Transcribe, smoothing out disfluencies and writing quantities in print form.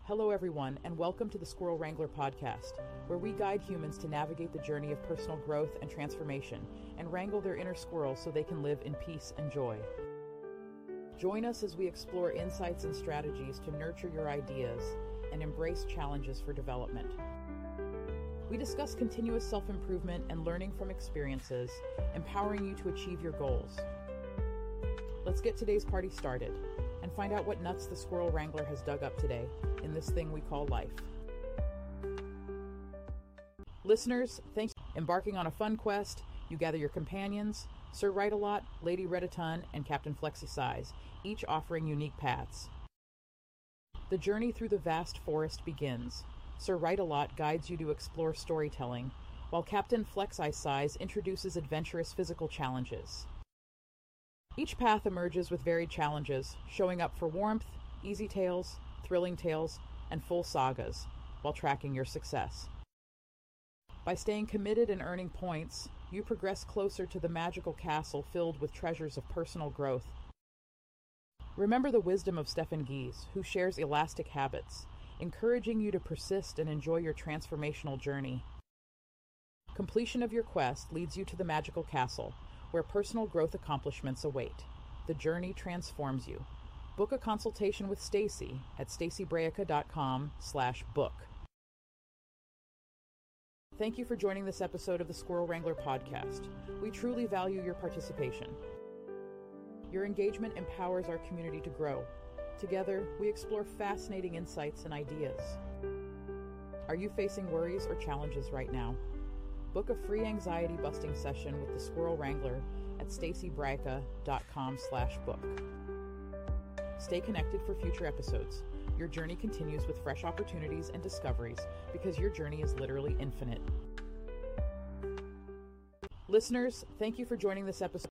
Hello everyone, and welcome to the Squirrel Wrangler podcast, where we guide humans to navigate the journey of personal growth and transformation, and wrangle their inner squirrels so they can live in peace and joy. Join us as we explore insights and strategies to nurture your ideas and embrace challenges for development. We discuss continuous self-improvement and learning from experiences, empowering you to achieve your goals. Let's get today's party started and find out what nuts the Squirrel Wrangler has dug up today in this thing we call life. Listeners, thanks for embarking on a fun quest. You gather your companions, Sir Write-A-Lot, Lady Read-A-Ton, and Captain Flexi-Size, each offering unique paths. The journey through the vast forest begins. Sir Write-A-Lot guides you to explore storytelling, while Captain Flexi-Size introduces adventurous physical challenges. Each path emerges with varied challenges, showing up for warmth, easy tales, thrilling tales, and full sagas, while tracking your success. By staying committed and earning points, you progress closer to the magical castle filled with treasures of personal growth. Remember the wisdom of Stefan Gies, who shares elastic habits, encouraging you to persist and enjoy your transformational journey. Completion of your quest leads you to the magical castle, where personal growth accomplishments await. The journey transforms you. Book a consultation with Stacy at stacybraica.com/book. Thank you for joining this episode of the Squirrel Wrangler podcast. We truly value your participation. Your engagement empowers our community to grow. Together, we explore fascinating insights and ideas. Are you facing worries or challenges right now? Book a free anxiety-busting session with the Squirrel Wrangler at stacybraica.com/book. Stay connected for future episodes. Your journey continues with fresh opportunities and discoveries because your journey is literally infinite. Listeners, thank you for joining this episode.